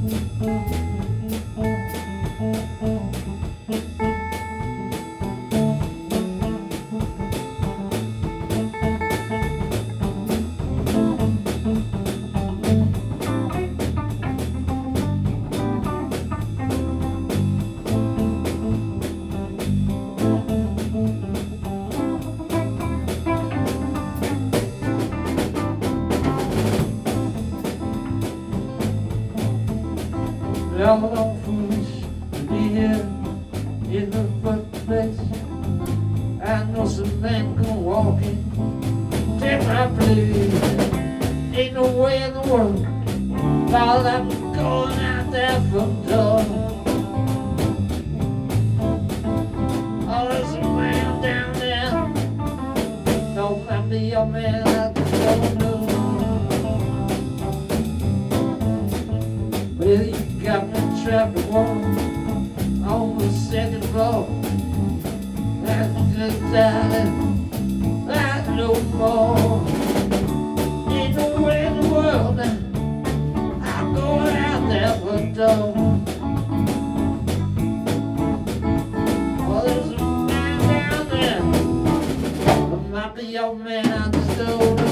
I'm all foolish to be here in the first place. I know some man gonna walk in, take my place. Ain't no way in the world, while I'm going out there from the door. Oh, there's a man down there, don't mind me, your man, I just don't know. Well, you got me trapped in one on the second floor. That's just darling, that's no more. Ain't no way in the world I'm going out there for a door. Oh, there's a man down there, it might be your man, I just don't know.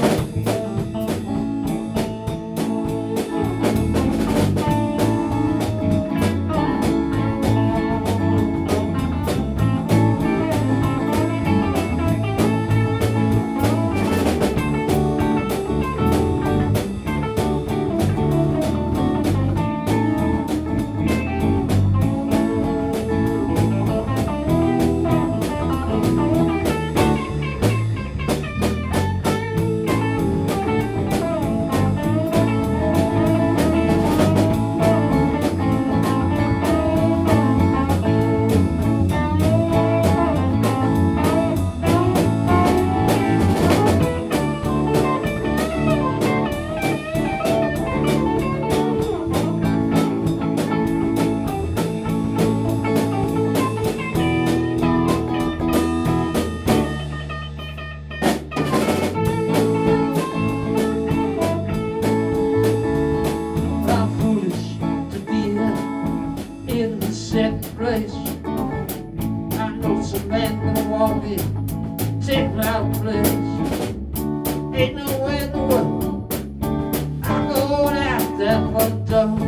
In the second place, I know some man gonna walk in, take my place. Ain't no way in the world I'm going out there for the door.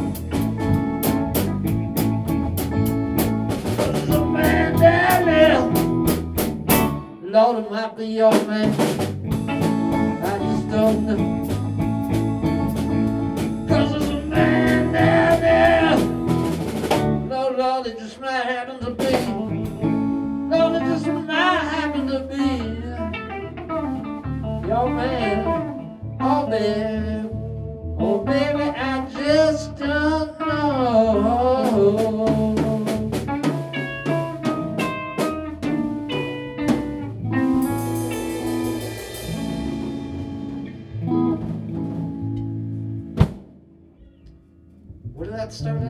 There's a man down there, Lord, it might be your man, I just don't know. Lord, it just might happen to be. Lord, it just might happen to be your man. Oh, baby. Oh, baby, I just don't know. Where did that start at?